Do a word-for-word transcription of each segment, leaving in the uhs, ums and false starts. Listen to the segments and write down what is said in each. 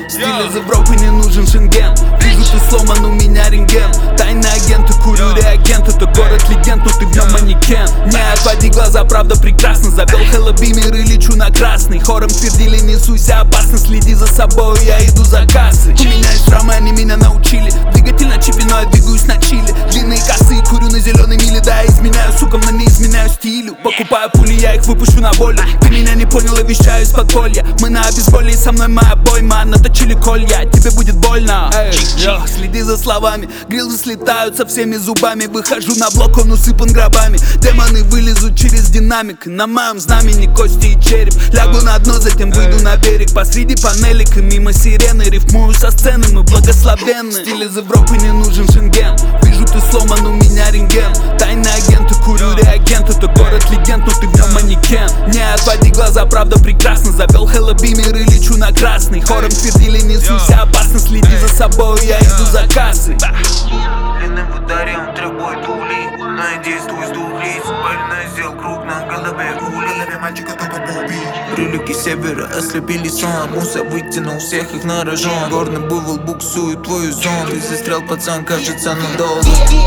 Стиль из Европы, не нужен Шенген. Вижу, ты сломан, у меня рентген. Тайный агент, и курю реагент. Это город легенд, но ты в нем манекен. Не отводи глаза, правда прекрасно. Завел Хэллоуин мир и лечу на красный. Хором твердили, не суйся, опасно. Следи за собой, я иду за кассой. У меня есть травмы, они меня научили. Двигатель на чипе, но я двигаюсь на чили. Длинные косы, курю на зеленой миле. Да, я изменяю сукам, но не изменяю стилю. Покупаю пули, я их выпущу на волю. Ты меня не понял, я вещаю из подполья. Мы на обезболии, со мной моя бойма. Наточили колья, тебе будет больно. Эй, йо, следи за словами. Грилы слетают со всеми зубами. Выхожу на блок, он усыпан гробами. Демоны вылезут через динамик. На моем знамени кости и череп. Лягу на дно, затем выйду на берег. Посреди панелек и мимо сирены. Рифмую со сцены, мы благословенны. Стиль из Европы, не нужен Шенген. Вижу, ты сломан, у меня рентген. Тайный агент, и курю реагент. Это город легенд, но ты в нем манекен. Не отводи глаза, правда прекрасно. Завел Хэллоуин мир и лечу на красный. Хором твердили, не суйся, опасно. Следи за собой, я иду за кассой. Длинным в ударе он требует улей. Но я действую с двух лиц. Больно сделал круг на голове улей. Мальчика только убить. Прилюки севера ослепили сон. Муса вытянул всех их на рожон. Горный бывал буксует твою зону. Ты застрял, пацан, кажется, надолго.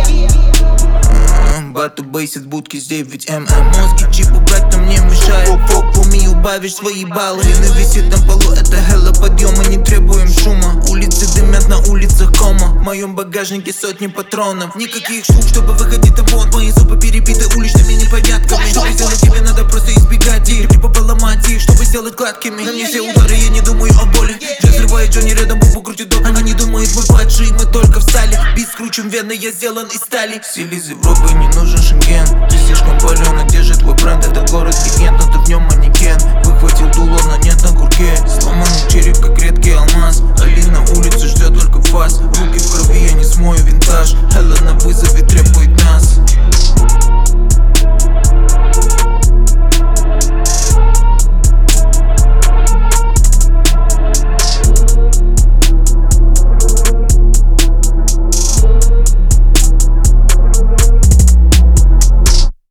Бату бейсит будки с девять эм эм. Мозги чип убрать нам не мешает. Фок в уме убавишь свои баллы. Длина висит на полу, это хелла подъема. Не требуем шума. Улицы дымят, на улицах кома. В моем багажнике сотни патронов. Никаких штук, чтобы выходить там вон. Мои зубы перебиты уличными непорядками. Чтобы сделать тебе, надо просто избегать их. Либо поломать их, чтобы сделать гладкими. На мне все удары, я не думаю о боли. Джек взрывает Джонни, рядом бубу крутит дом. Она не думает, мы падшие, мы только встали. Бит скручен вены, я сделан из стали. Стиль из Европы, не нужен Шенген. Ты слишком палёно, держит твой бренд. Это город легенд, но ты в нем манекен. Выхватил дуло, но нет на курке. Сломанный череп, как редкий алмаз. Али на улице ждет только фас. Руки в крови, я не смою винтаж. Hello